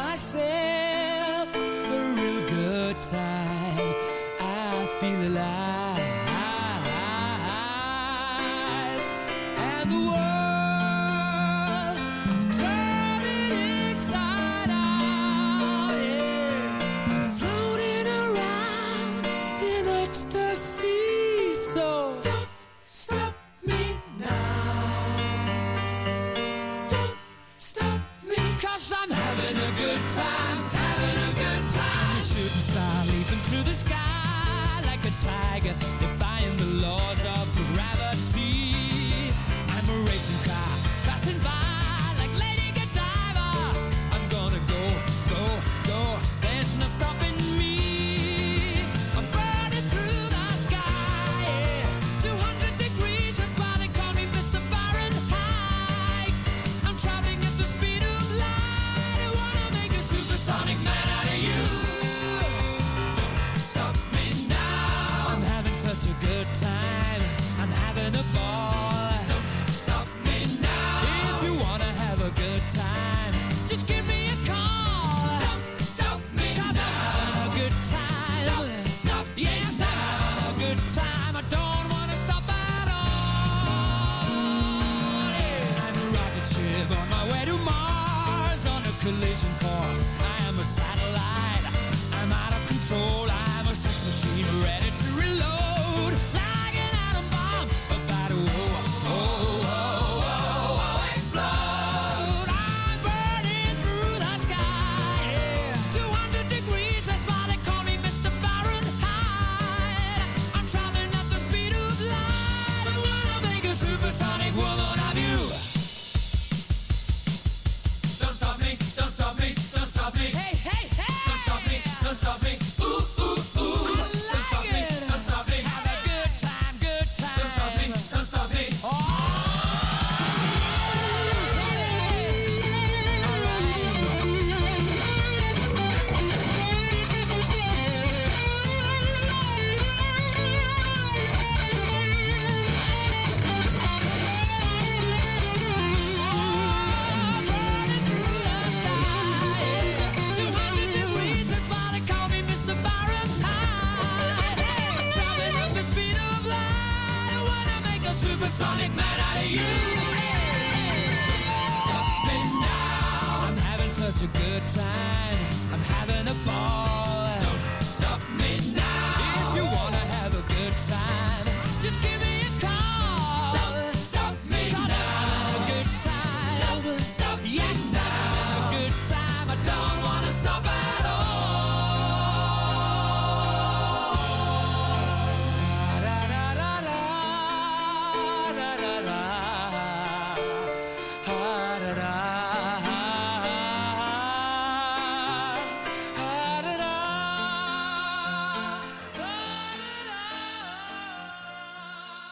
myself a real good time. I feel alive, and the world, I'm turning inside out. Yeah. I'm floating around in ecstasy. So don't stop me now. Don't stop me, 'cause I'm having a good time, having a good time. A shooting star leaping through the sky like a tiger, defying the laws of gravity. I'm a racing car passing by like Lady Godiva. I'm gonna go, go, go. There's no stopping me. I'm burning through the sky, yeah. 200 degrees, that's why they call me Mr. Fahrenheit. I'm traveling at the speed of light. I wanna make a supersonic man out of you. Don't stop me now. I'm having such a good time. I'm having a ball. Don't stop me now. If you wanna have a good time, just give me a call. Don't stop me now. I'm having a good time. Don't stop me now. Yes, I'm having a good time. I don't wanna stop at all. Yeah. I'm a rocket ship on my way to Mars on a collision course. I am a satellite. I'm out of control. I'm a sex machine ready to reload. Like an atom bomb about to explode. I'm burning through the sky, yeah. 200 degrees, that's why they call me Mr. Fahrenheit. I'm traveling at the speed of light. I wanna make a supersonic woman of you. Don't stop me, don't stop me, don't stop me. Hey, hey, hey! Don't stop me, don't stop me. Ooh, ooh, ooh. Don't stop me, don't stop me. Have a good time, good time. Don't stop me, don't stop me. Oh! Burning through the sky, yeah. 200 degrees, that's why they call me Mr. Fahrenheit. I'm traveling at the speed of light. I wanna make a supersonic man out of you. Don't stop me now. I'm having such a good time. I'm having a ball. Don't stop me now. If you wanna have a good time, just give me a call. Don't stop me now. I'm having a good time. Don't stop me now. Yes, I'm having a good time. I don't wanna stop at all. Da da da da da da da da. Ha da da. Ha da da. Ha da da.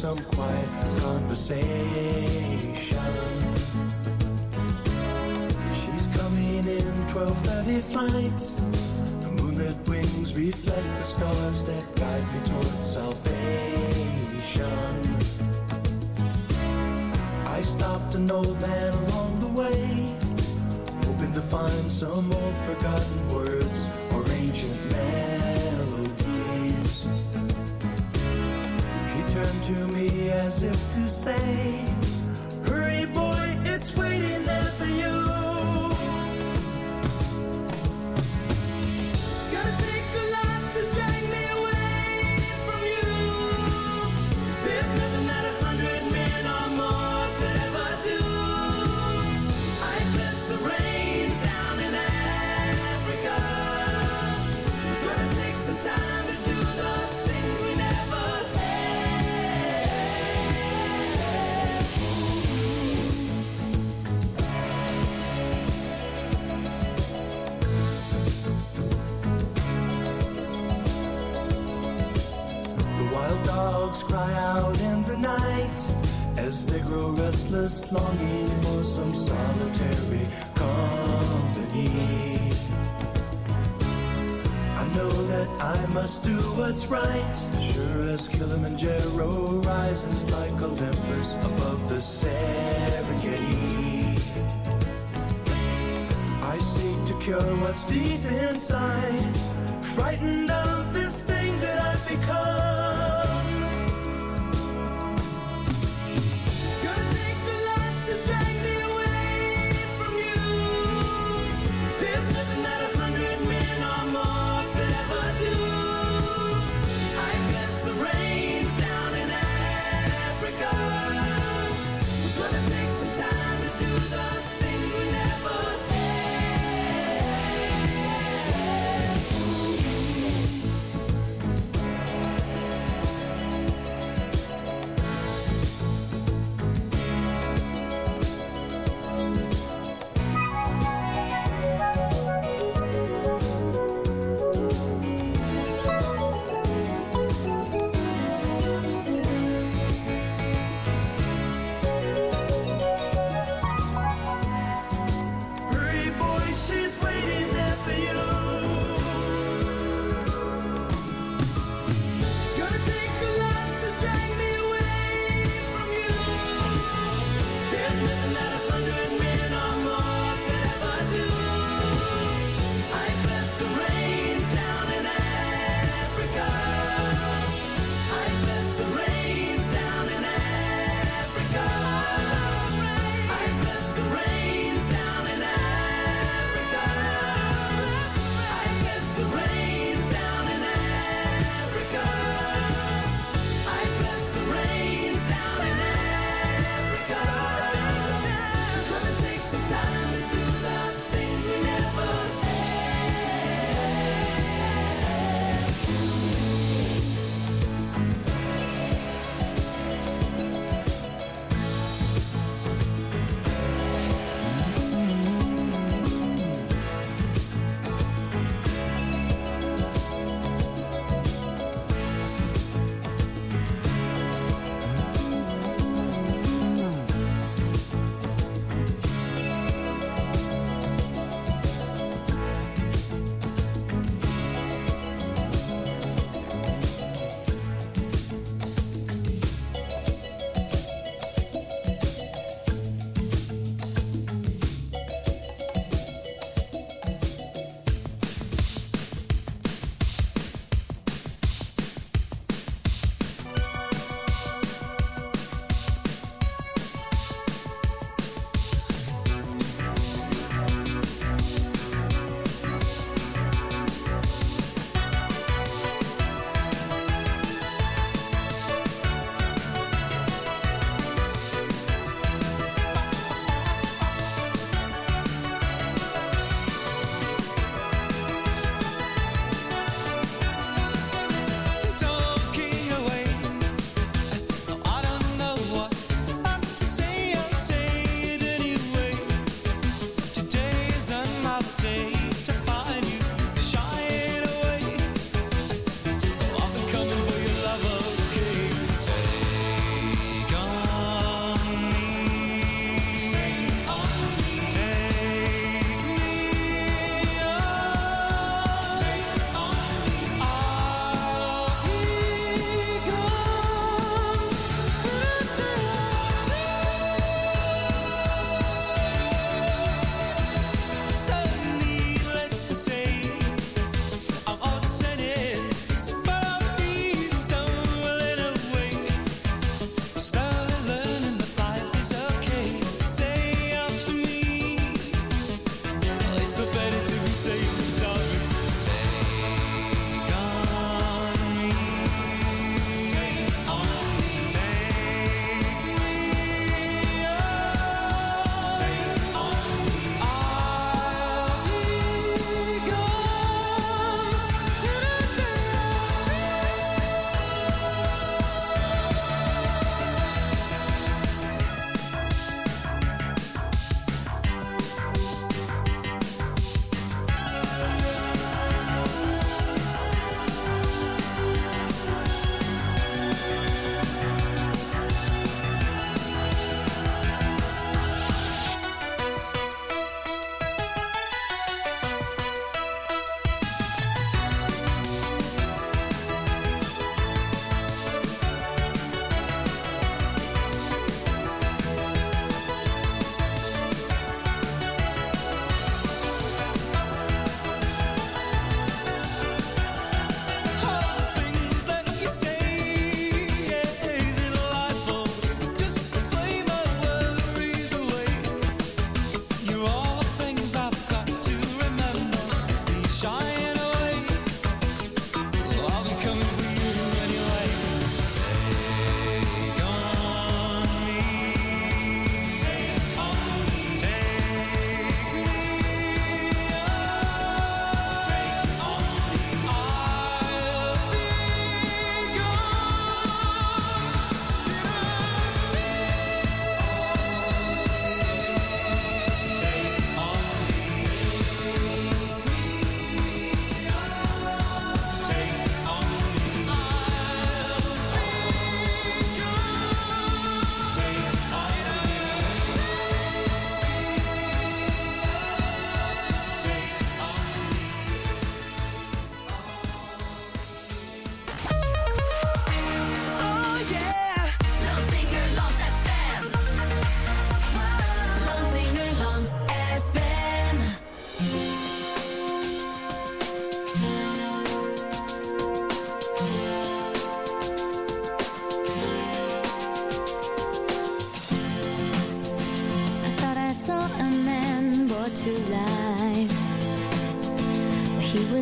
some quiet conversation. She's coming in 12:30 flight. The moonlit wings reflect the stars that guide me towards salvation. I stopped an old man along the way, hoping to find some old forgotten words or ancient melodies. He turned to me as if to say, hurry boy, it's waiting there for you. Gotta take a lot to drag me away from you. There's nothing that 100 men or more could ever do. I bless the rains down in Africa. Gonna take some time to do the things we never The wild dogs cry out in the night as they grow restless, longing for some solitary company. I know that I must do what's right, sure as Kilimanjaro rises like Olympus above the Serengeti. I seek to cure what's deep inside, frightened of this thing that I've become. Gonna take a lot to drag me away from you. There's nothing that 100 men or more could ever do. I bless the rains down in Africa. We're gonna take some time to do the things we never had.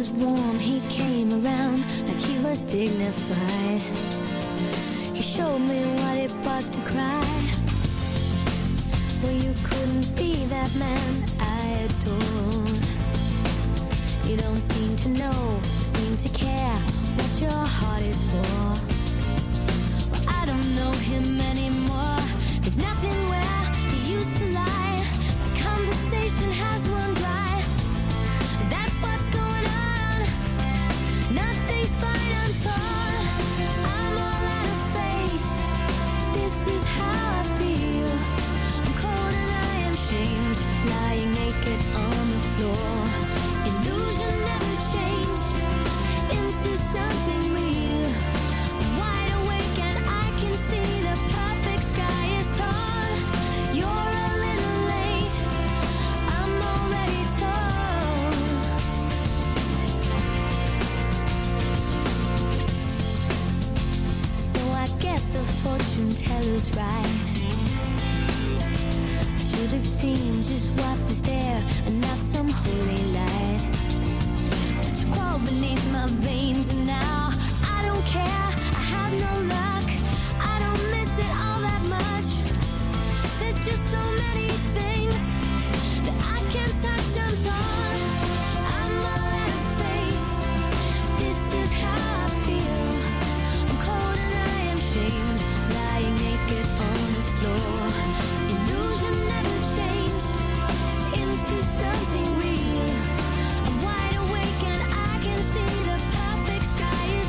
was warm, he came around like he was dignified. He showed me what it was to cry. Well, you couldn't be that man I adore. You don't seem to know, seem to care what your heart is for. Well, I don't know him anymore. There's nothing where he used to lie. My conversation has run dry. That's what's going on. Nothing's fine, I'm torn. I'm all out of faith. This is how I feel. I'm cold and I am shamed, lying naked on the floor. Illusion never changed into something real. I'm wide awake and I can see the perfect sky is torn. You're a little late, I'm already torn. So I guess the fortune teller's right. I should have seen just what was there and not some holy light. But you crawl beneath my veins and now I don't care, I have no luck. I don't miss it all that much. There's just so many things that I can't touch, I'm torn. I'm all out of faith. This is how I feel. I'm cold and I am shamed, lying naked on the floor. Illusion never changed into something real. I'm wide awake and I can see the perfect sky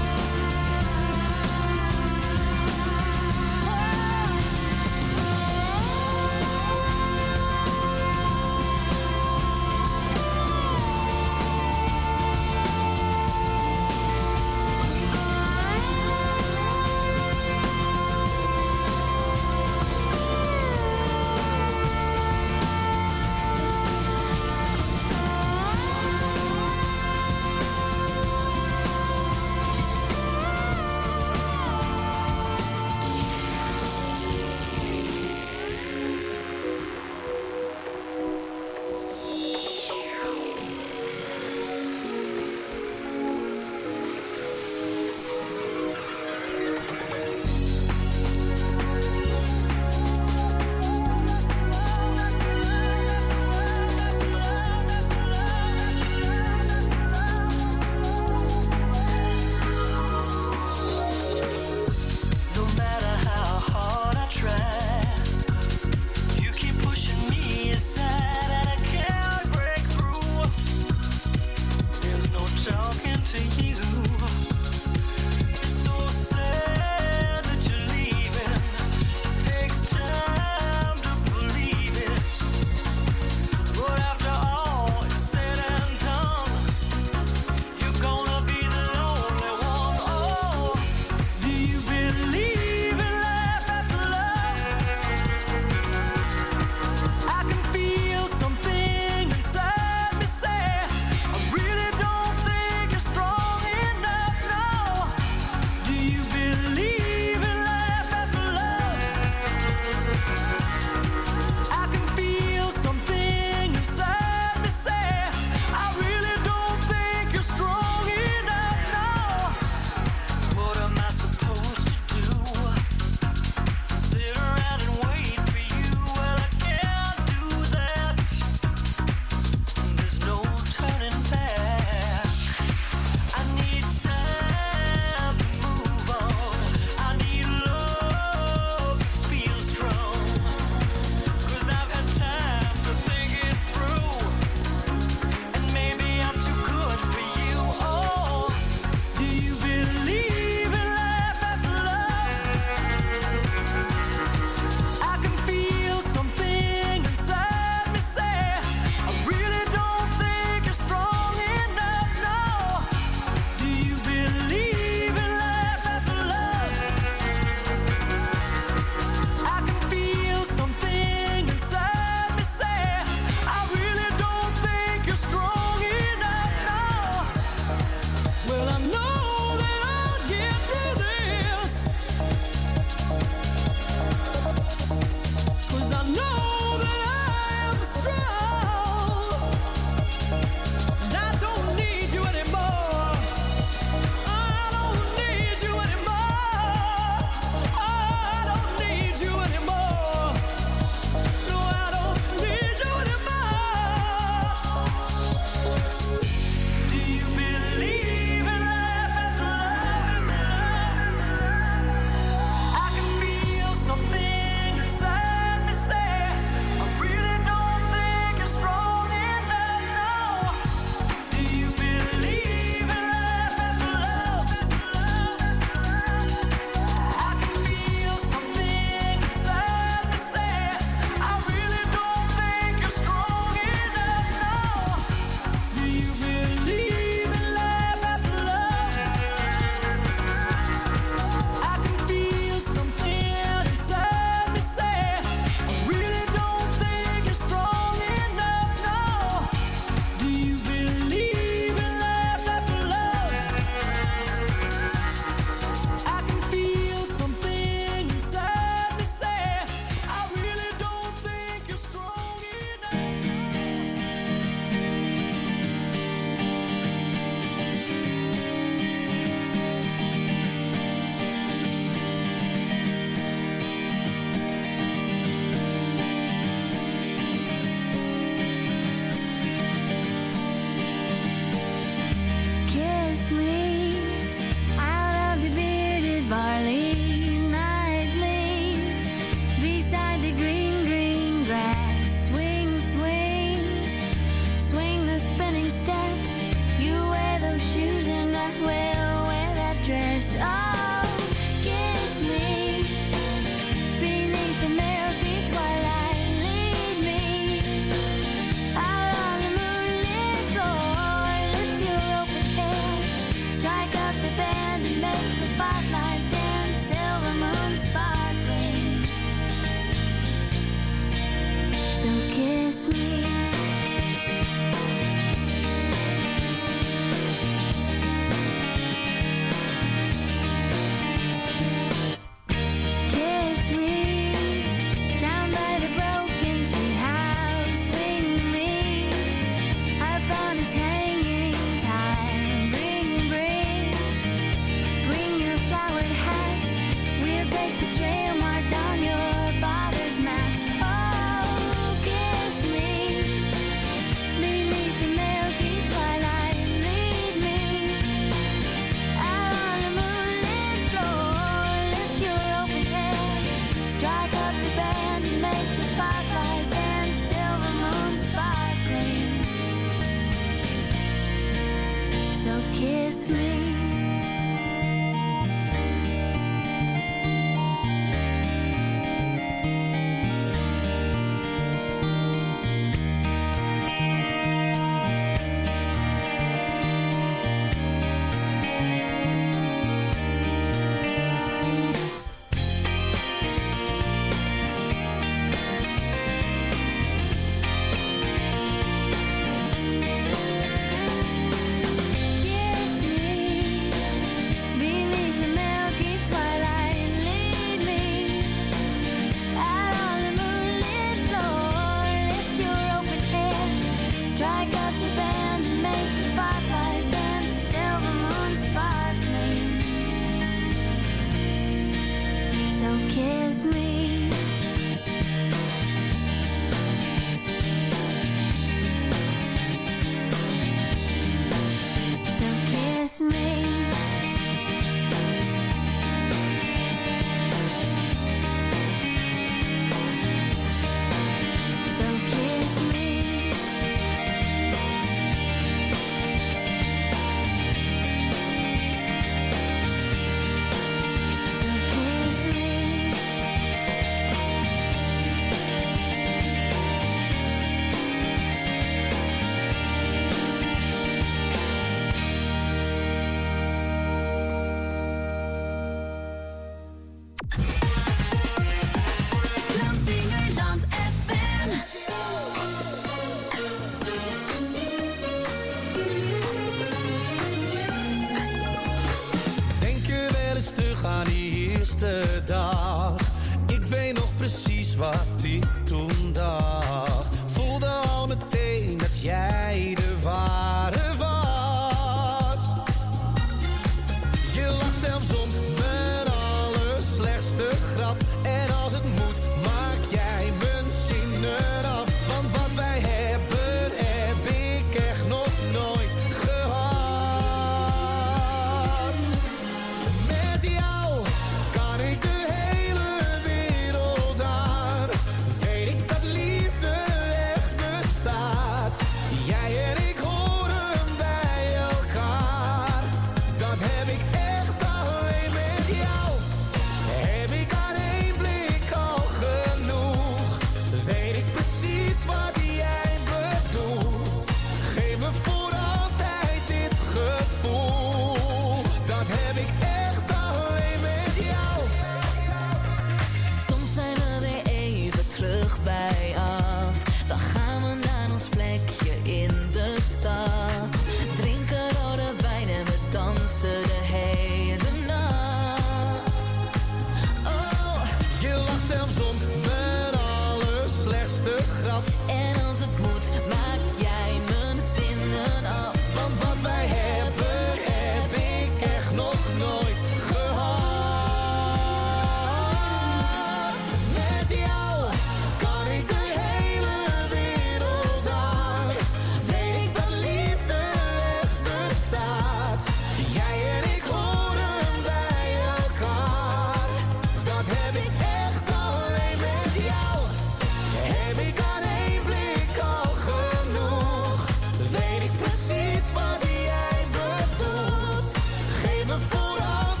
Weet ik precies wat jij bedoelt. Geef me voor altijd.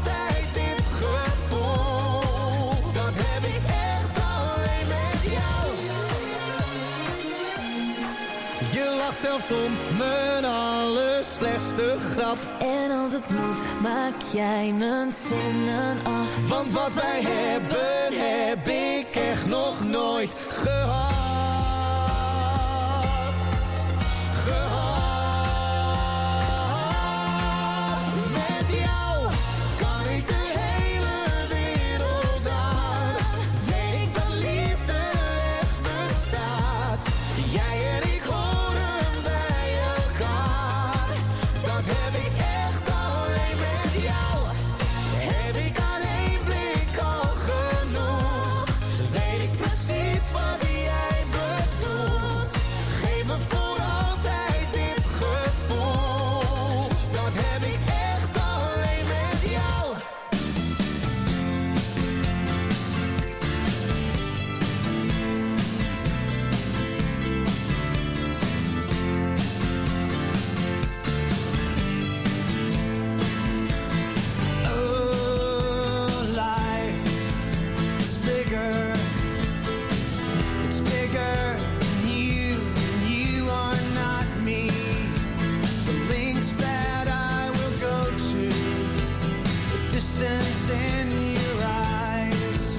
zelfs om mijn allerslechtste grap. En als het moet, maak jij mijn zinnen af. Want wat wij hebben, heb ik echt nog nooit gehad. Met jou kan ik de hele wereld aan. Weet ik dat liefde echt bestaat. Jij en ik horen bij elkaar. Dat heb ik echt alleen met jou. Heb ik aan één blik al genoeg. Weet ik precies wat jij bedoelt. Geef me voor altijd dit gevoel. Dat heb ik echt alleen met jou. Oh, life is bigger. It's bigger than you, and you are not me. The lengths that I will go to, the distance in your eyes.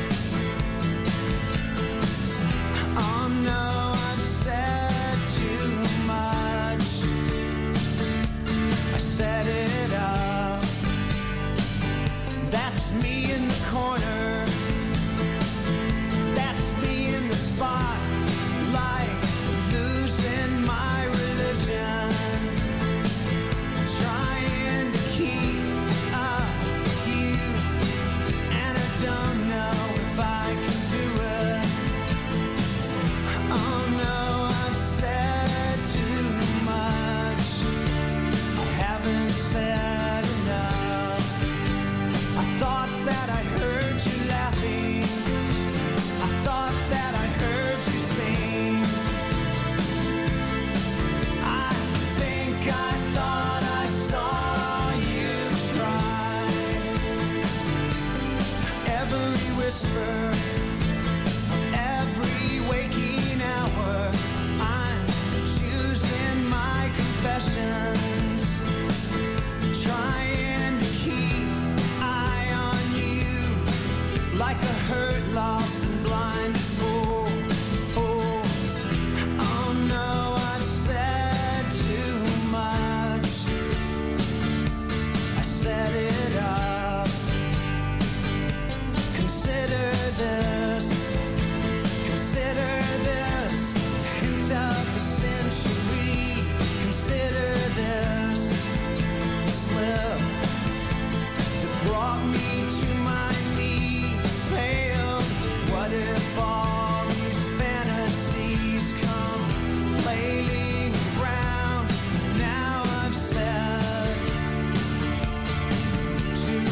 Oh no, I've said too much. I set it up. That's me in the corner. That's me in the spotlight, losing my religion, trying to keep up with you, and I don't know if I can do it. Oh no, I've said too much. I haven't said enough. I thought that I heard you laughing. I thought that I heard you sing. I think I thought I saw you try. Every whisper, every waking hour, I'm choosing my confessions, trying to keep eye on you, like a hurt, lost and blind fool. Oh, oh no, I've said too much. I set it up. Consider this, hint of the century. Consider this slip that brought me to my knees, pale. What if all these fantasies come flailing around? Now I've said too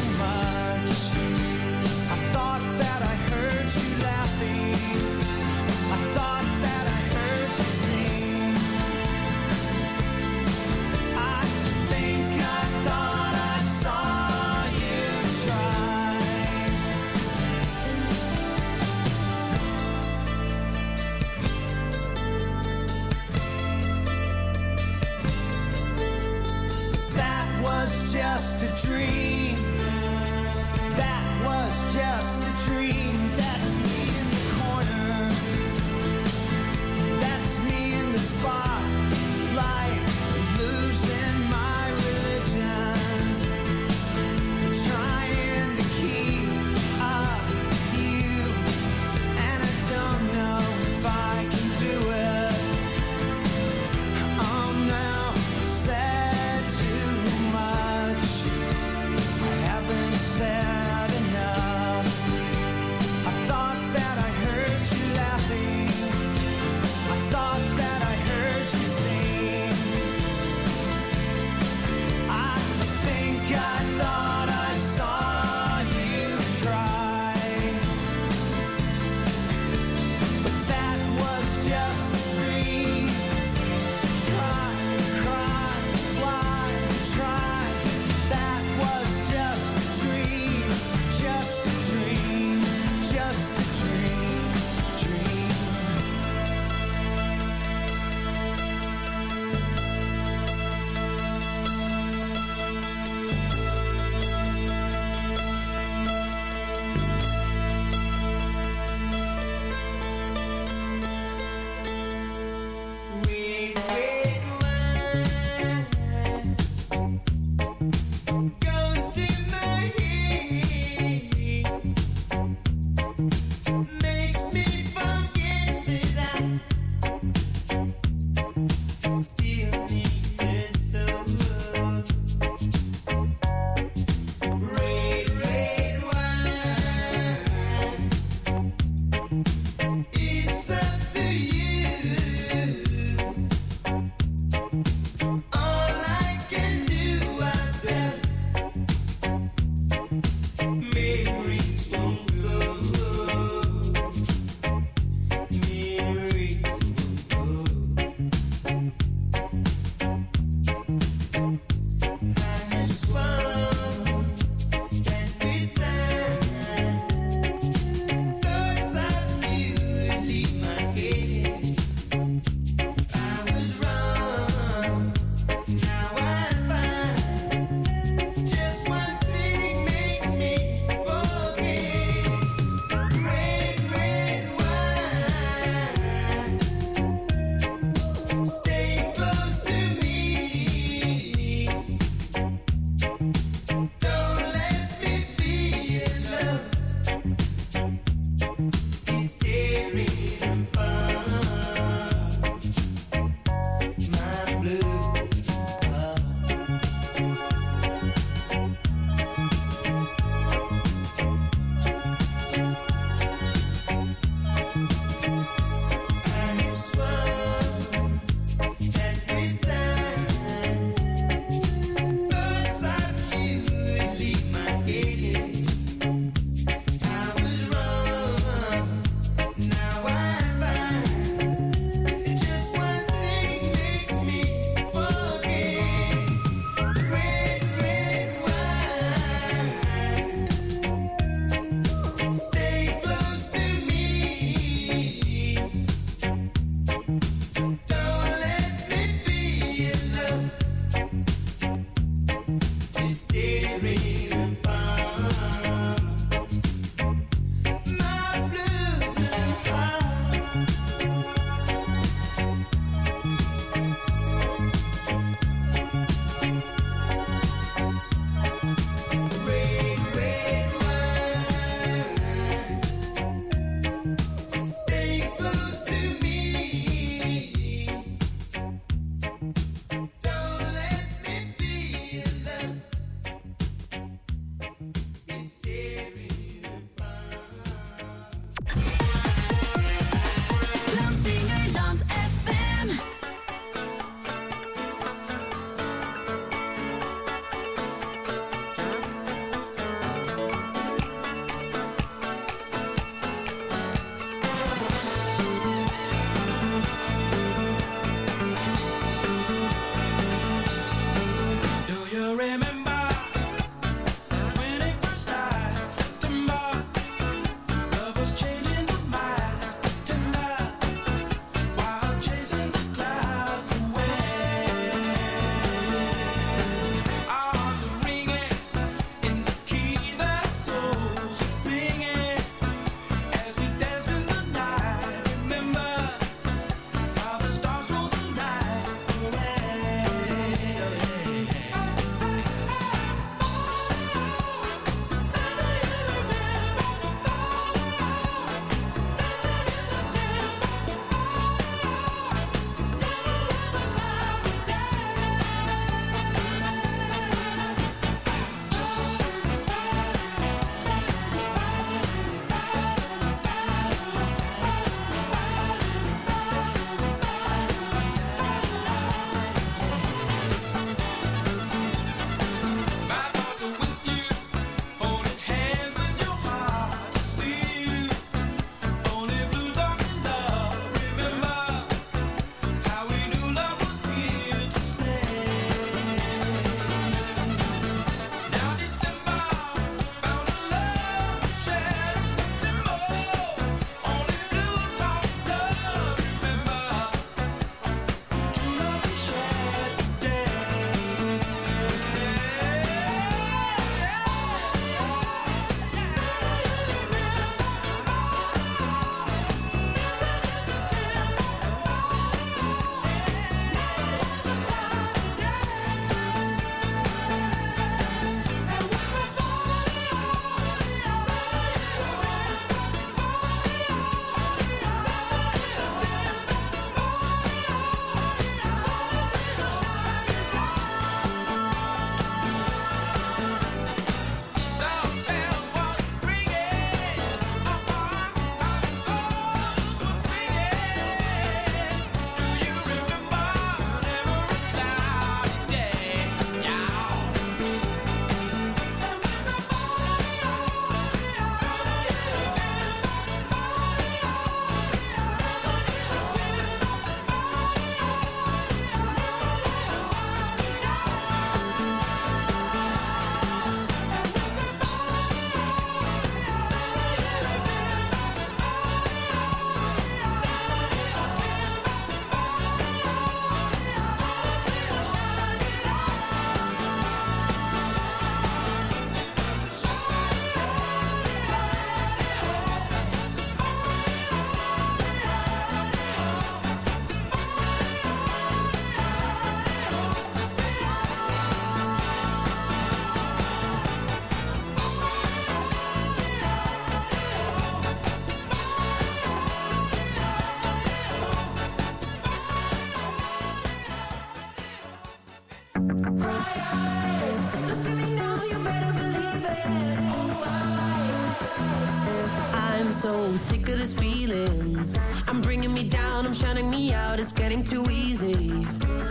so sick of this feeling. I'm bringing me down, I'm shutting me out, it's getting too easy.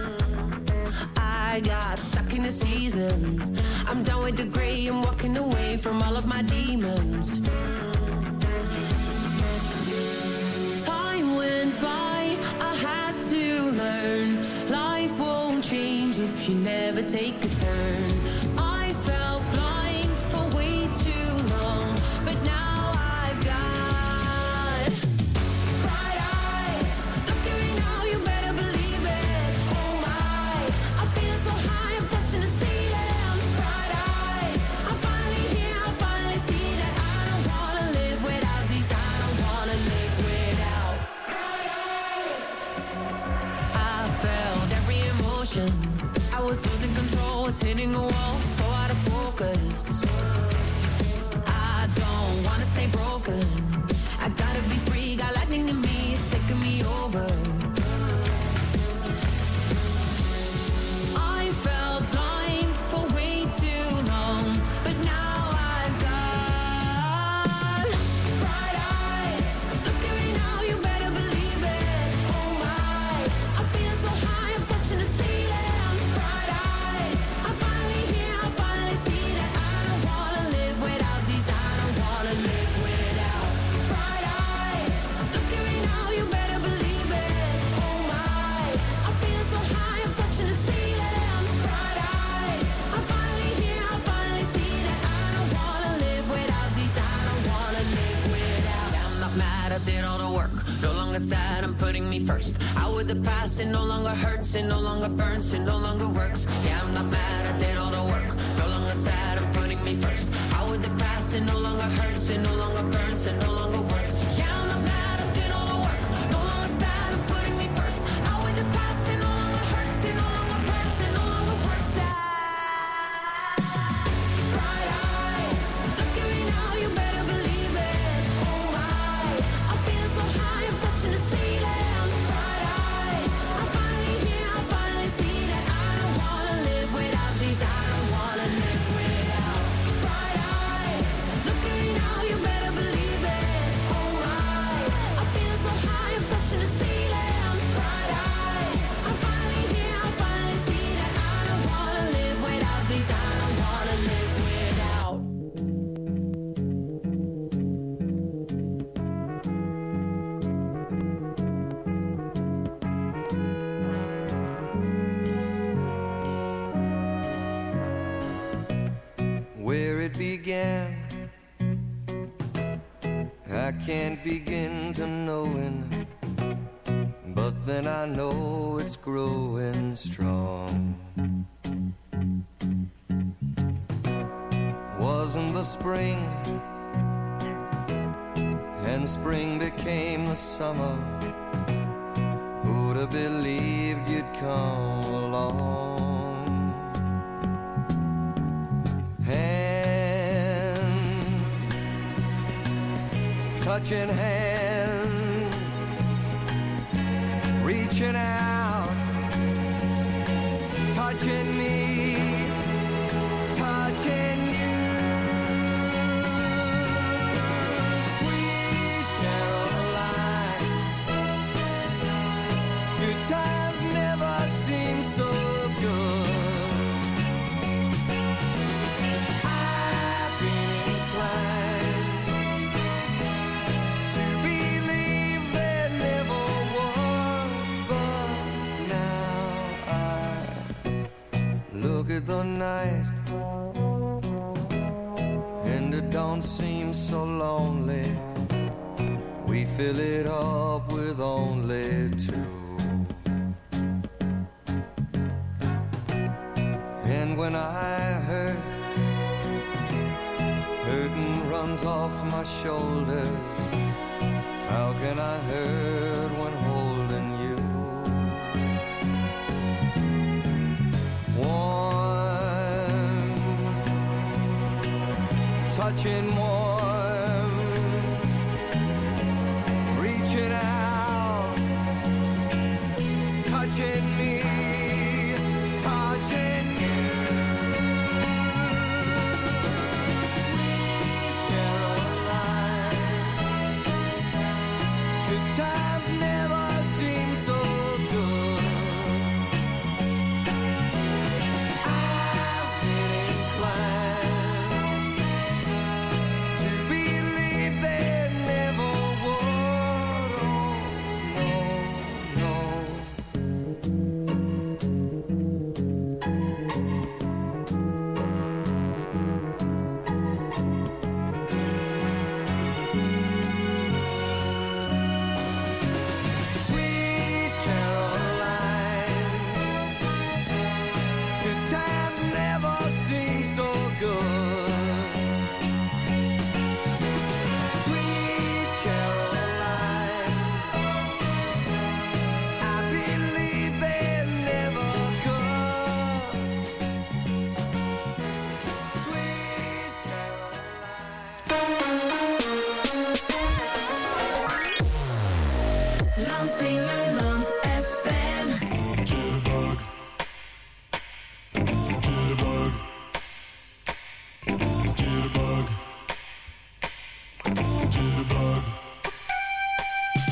I got stuck in the season. I'm done with the gray, I'm walking away from all of my demons. Time went by, I had to learn. Life won't change if you never take a turn. I felt blind for way too long, but now I've got bright eyes. Look at me now, you better believe it. Oh my, I'm feeling so high, I'm touching the ceiling. Bright eyes, I'm finally here, I finally see that I don't wanna live without these. I don't wanna live without bright eyes. I felt every emotion. I was losing control, was hitting a wall, so out of focus. I don't wanna stay broken. I gotta be free, got lightning in me, it's taking me over. I felt blind for way too long, but now I've got bright eyes. Look at me now, you better believe it. Oh my, I'm feeling so high, I'm touching the ceiling. Bright eyes, I'm finally here, I finally see that I don't wanna live without these. I don't wanna live without bright eyes. Look at me now, you better believe it. Oh my, I'm feeling so high, I'm touching the ceiling. Bright eyes, I'm finally here, I finally see that I don't wanna live without these. I don't wanna live without. Yeah, I'm not mad, I did all the work. No longer sad, I'm putting me first. Out with the past, it no longer hurts, it no longer burns, it no longer works. Yeah, I'm not mad, I did all the work. No longer sad, I'm putting me first. Out with the past, it no longer hurts, it no longer burns, it no longer works. Yeah, I'm not mad, I did all the work. No longer sad, I'm putting me first. Out with the past, it no longer hurts, it no longer burns, it no longer works. Bright eyes, look at me now, you better believe it. Oh my, I'm feeling so high, I'm touching the ceiling. Bright eyes, I'm finally here, I finally see that I don't wanna live without these. I don't wanna live without bright eyes. Look at me now, you better believe it. Oh my, I'm feeling so high, I'm touching the ceiling. Bright eyes, I'm finally here, I finally see that I don't wanna live without these. I don't wanna live without. Where it began, I can't begin to knowing, but then I know it's growing strong. Wasn't the spring, and spring became the summer. Who'd have believed you'd come along? Hand, touching hands, reaching out, touching me, touching you. Sweet Caroline, good times never seem so good. I've been inclined to believe there never was, but now I look at the night and it don't seem so lonely. We fill it up with only two. And when I hurt, hurting runs off my shoulders. How can I hurt when holding you? Warm, touching warm, reaching out, touching me, touching you. Sweet Caroline,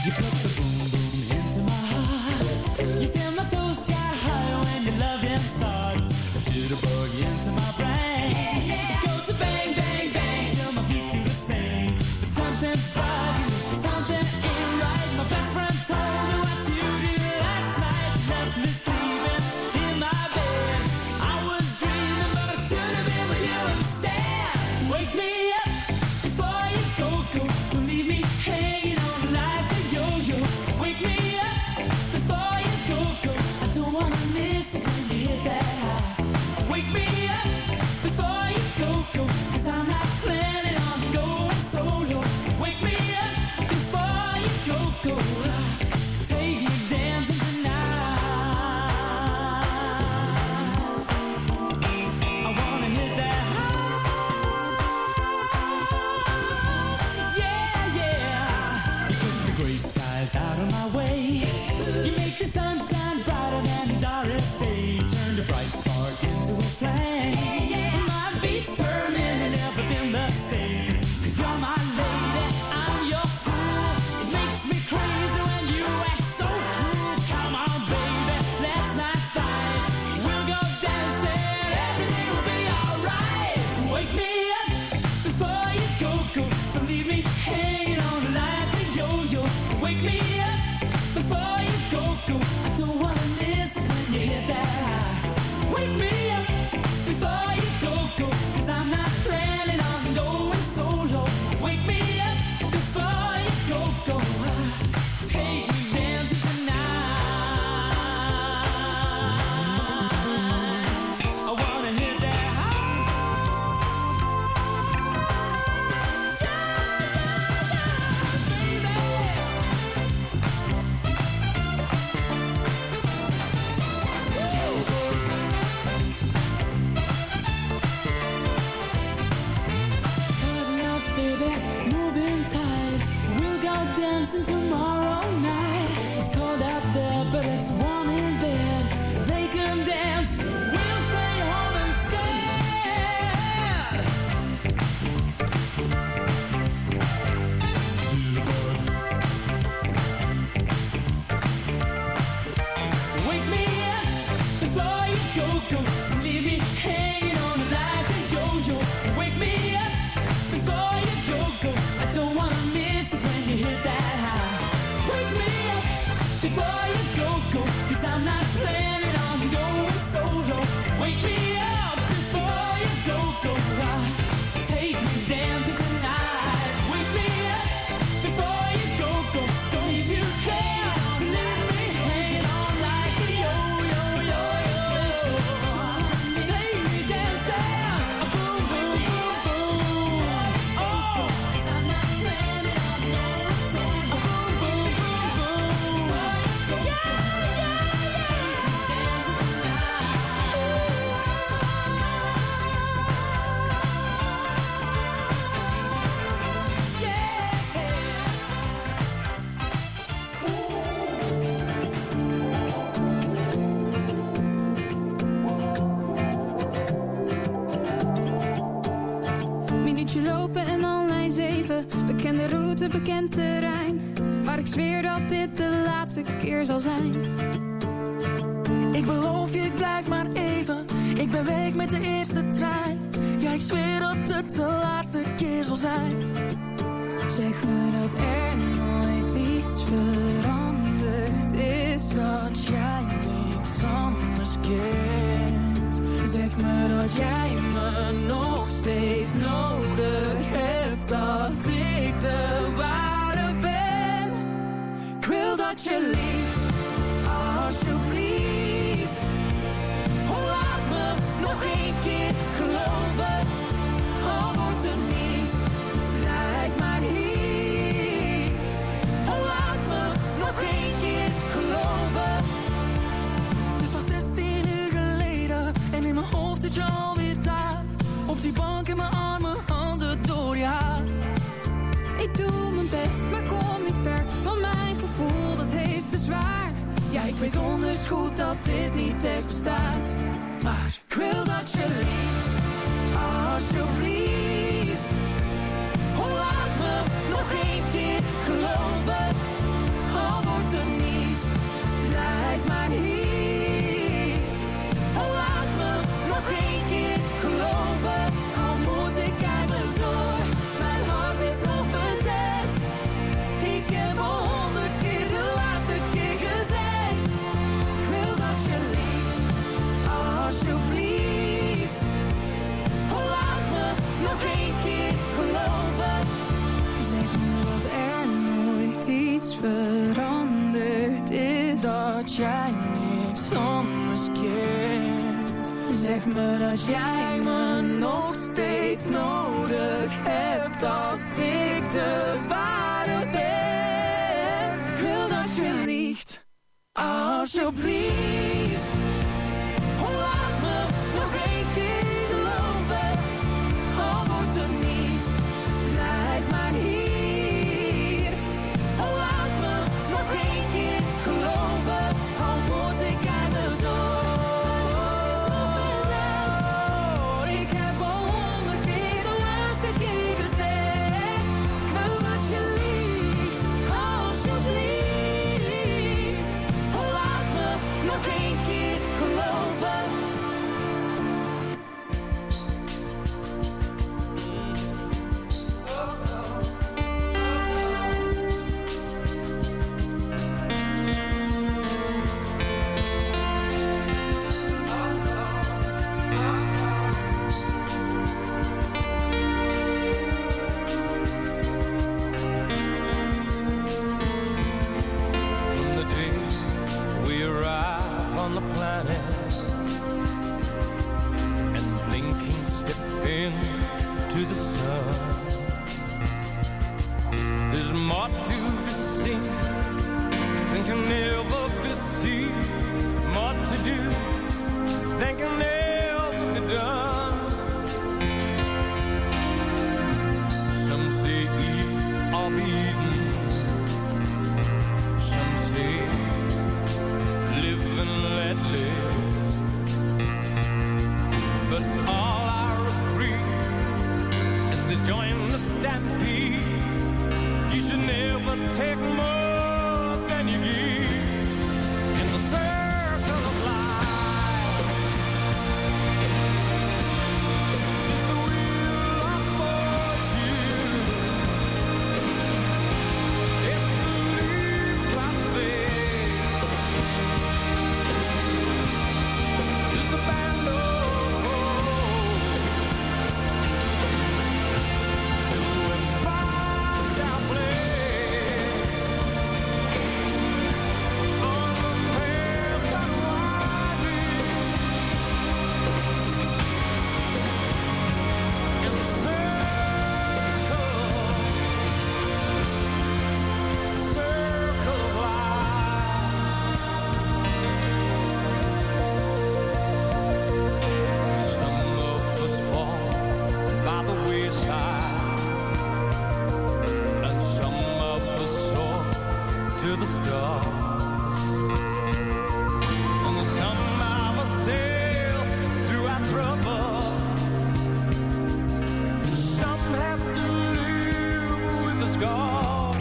You put the boom boom into my heart. You send my soul sky high when your loving starts. A jitterbug into my brain. It goes to bang, bang, bang till my feet do the same. But something's bugging, something ain't right. My best friend told me what you did last night. You left me sleeping in my bed. I was dreaming, but I should have been with you instead. Wake me up before you go. Don't leave me hanging on like a yo-yo. Wake me up before you go. I don't wanna miss it when you hit that high. Wake me up before you go. 'Cause I'm not planning on going solo. Wake me up before you go. Take me dancing tonight. I wanna hit that high. Yeah, yeah. You put the gray skies out of my way. You make the sunshine brighter than Doris Day. Turn the bright spark into a flame. My beats per minute never been the same. 'Cause you're my lady, I'm your fool. It makes me crazy when you act so cruel. Come on, baby, let's not fight. We'll go dancing, everything will be alright. Wake me up before you go. Don't leave me hanging on like a yo-yo. Wake me up before you go. I don't wanna miss it when you hit that high. Wake me up before you go. 'Cause I'm not planning on going solo. Wake me up before you go. Take me dancing tonight. I wanna hit that high. Coming up, baby, moving tight. We'll go dancing tomorrow night. It's cold out there, but it's warm in bed. They can dance, we'll stay home instead. Wake me up before you go. Don't leave me hanging on like a yo-yo. Wake me up before you go. I don't wanna miss it when you hit that high. Wake me up before you go. 'Cause I'm not planning on going solo. Wake me up before you go. Take me dancing tonight. Wake me up before you go. Don't you care to leave me hanging on like a yo-yo. Take me dancing, boom, boom, boom, boom. Oh, 'cause I'm not planning on going solo. Boom, boom, boom, boom. Yeah, yeah, Minuutje lopen en dan lijn 7. Bekende route, bekend terrein. Maar ik zweer dat dit de laatste keer zal zijn. Ik beloof je, ik blijf maar even. Ik ben weg met de eerste trein. Ja, ik zweer dat het de laatste keer zal zijn. Zeg me dat er nooit iets veranderd is. Dat jij niks anders kent. Zeg me dat jij me nog steeds nodig hebt. Dat ik de ware ben. Ik wil dat je liegt, alsjeblieft. Oh, laat me nog één keer geloven. Al wordt er niets, blijf maar hier. Oh, laat me nog één keer geloven. Het was 16 uur geleden en in mijn hoofd zit je alweer daar. Op die bank in mijn armen, handen door je haar. Ik doe mijn best, maar kom niet ver. Want mijn gevoel, dat heeft bezwaar. Ja, ik weet donders goed dat dit niet echt bestaat. Maar ik wil dat je liegt, alsjeblieft. Oh, laat me nog één keer geloven. dat jij niks anders kent. Zeg me dat jij me nog steeds nodig hebt, dat ik de ware ben. Ik wil dat je liegt, alsjeblieft. Laat me nog één keer geloven, al wordt er niets, blijf maar hier. Laat me nog één keer geloven, al moet ik aan de dood. Ik heb al 100 keer de laatste keer gezegd, ik wil dat je liegt, alsjeblieft. Laat me nog één keer geloven. From the day we arrive on the planet and blinking step into the sun, there's more to be seen than can never be seen, more to do than can never be done. Some say eat or be eaten, some say live and let live, but all I agree is to join the stampede. You should never take more than you give in the circle of life. It's the wheel of fortune, it's the leap of faith, it's the band of hope, till we find our place on the path that winds in the circle of life. Some of us fall by the wayside, and some of us soar to the stars, and some of us sail through our trouble, some have to live with the scars.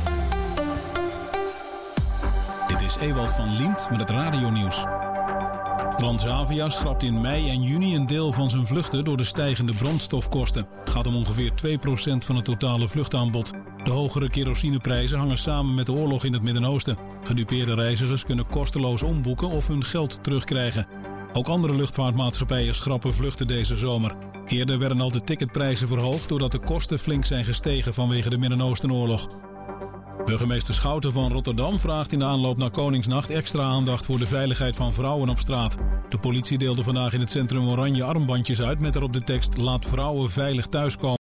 Dit is Ewald van Liemt met het radionieuws. Transavia schrapt in mei en juni een deel van zijn vluchten door de stijgende brandstofkosten. Het gaat om ongeveer 2% van het totale vluchtaanbod. De hogere kerosineprijzen hangen samen met de oorlog in het Midden-Oosten. Gedupeerde reizigers kunnen kosteloos omboeken of hun geld terugkrijgen. Ook andere luchtvaartmaatschappijen schrappen vluchten deze zomer. Eerder werden al de ticketprijzen verhoogd doordat de kosten flink zijn gestegen vanwege de Midden-Oostenoorlog. Burgemeester Schouten van Rotterdam vraagt in de aanloop naar Koningsnacht extra aandacht voor de veiligheid van vrouwen op straat. De politie deelde vandaag in het centrum oranje armbandjes uit met erop de tekst: laat vrouwen veilig thuiskomen.